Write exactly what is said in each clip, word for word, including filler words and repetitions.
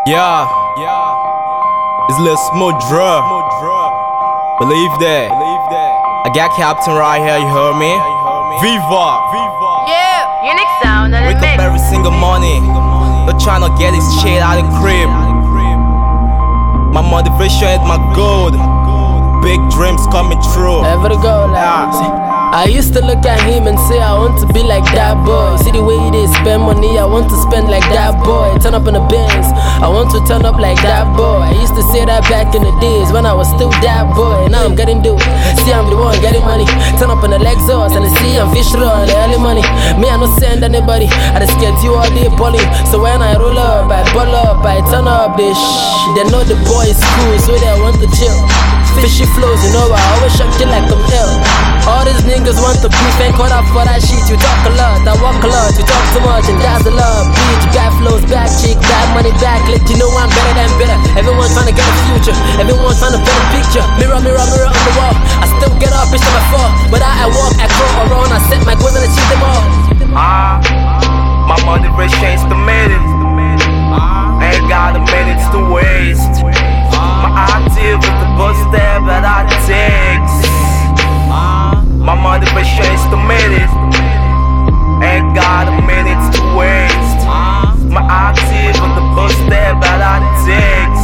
Yeah, it's Lil Smooth Drug. Believe that. I got Captain right here, you heard me? Viva! Yeah, unique sound and Wake up every single morning, not trying to get this shit out of the crib. My motivation is my goal. Big dreams coming true. Ever to go like I used to look at him and say I want to be like that boy. See the way they spend money, I want to spend like that boy. Turn up in the Benz, I want to turn up like that boy. I used to say that back in the days when I was still that boy. Now I'm getting do. See I'm the one getting money. Turn up in the Lexus and I see I'm fish raw and the early money. Me I no send anybody, I just get you all day bully. So when I roll up, I pull up, I turn up this shh. They know the boy is cool, so they want to chill. Fishy flows, you know I always shock you like I'm ill. All these niggas want to beef, ain't caught up for that shit. You talk a lot, I walk a lot. You talk too much and that's the love. Bitch, bad flows, bad chick, bad money, bad click. You know I'm better than better. Everyone trying to get a future, everyone trying to paint a picture. Mirror, mirror, mirror on the wall. I still get up, bitch, till I fall. But I, I walk, I go around, I set my goals and achieve them all. Ah, my motivation is the minute. I ain't got a minute to waste. My active with the bus step that I take. My motivation is the minute. Ain't got a minute to waste. My active with the bus step that I take.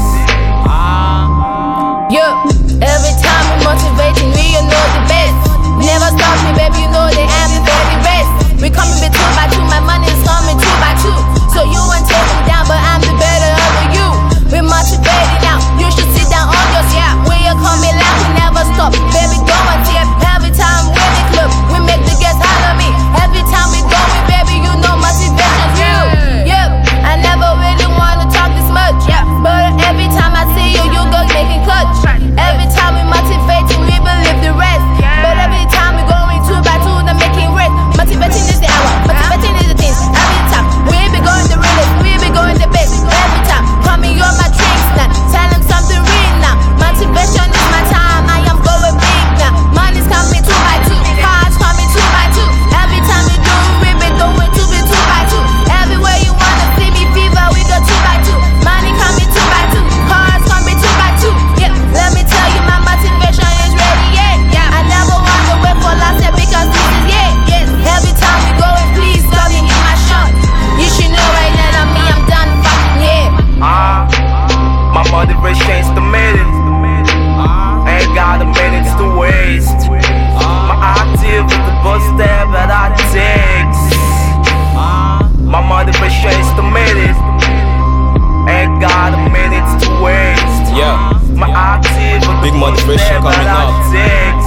Yeah, every time we motivating, we you know the best. Never stop me, baby, you know that I'm the very best. We coming with two by two, my money is coming two by two. So you won't take me down, but I'm the better of you. We motivated now, you should sit down on your seat. We are coming loud, we never stop. Baby, go and tip. Every time we're in the club, we make the guests holler me. Every time we go, we baby, you know motivation's real. Yeah, I never really wanna talk this much. Yeah, but every time I see you, you go making clutch. Every time we motivating, we believe the rest. But every time we going two by two, they're making rest. Motivating is the hour, motivating is the things. Every time we be going the realest, we be going the best. Every time coming on my drinks now, tell them something real now. Motivation is my time, I am going big now. Money's coming two by two, cars coming two by two. Every time we do, we be doing two by two by two. Everywhere you wanna see me fever, we go two by two. Money coming two by two, cars coming two by two. Yeah, let me tell you, my motivation is ready. Yeah, yeah. I never wanna wait for last year because this is yeah, yes. Every time we go and please stop me in my shot. You should know right now that me, I'm done fucking yeah. Ah, my motivation is the minute. Ain't got a minute to waste. My active with the bus step that I take. My motivation is the minute. Ain't got a minute to waste. Yeah, my active with Big the bus motivation step coming that I up. take.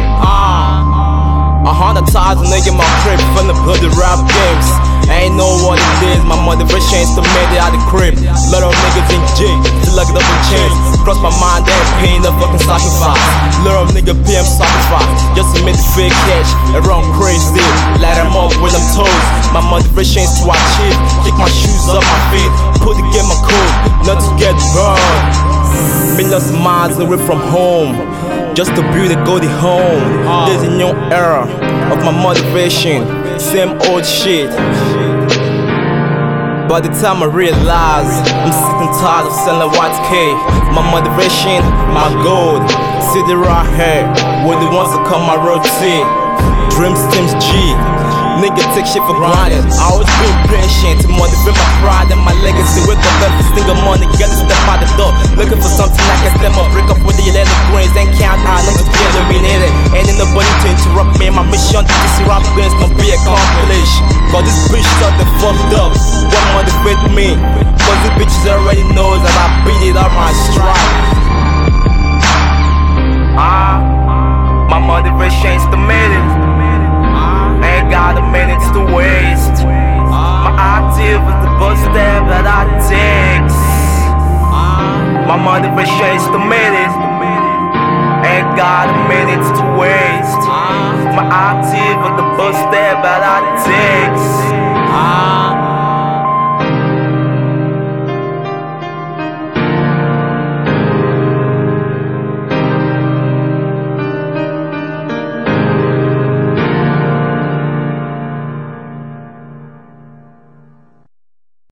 A hundred thousand nigga in my crib from the bloody rap games. I ain't know what it is, my motivation is to make it out the crib. Lot of niggas in jail, still locked up in chains. Cross my mind, they ain't paying the fucking sacrifice. Lot of nigga P M sacrifice, just to make the fake cash. They run crazy, light them up with them toes. My motivation is to achieve, kick my shoes up my feet, put the game on code, not to get burned. Millions of miles away from home, just to build a golden home. There's a new era of my motivation, same old shit. By the time I realize I'm sick and tired of selling white cake. My motivation, my goal, see the right here, where the ones that come my rotate. Dreams, teams, G. Nigga take shit for granted. I always been patient to motivate my pride and my legacy. Wake up every single morning, gotta step out the door, looking for something I can step up, break up with the yellow brains and count out numbers together, we need it. Ain't nobody to interrupt me. My mission to this rap games can be accomplished. Cause this bitch something fucked up. What motivate me? Cause this bitches already knows that I beat it on my stride. Ah, my motivation is the minute. Ain't got a minute to waste. My active with the bus step that I take. My motivation is the minute. Ain't got a minute to waste. My active with the bus step that I take.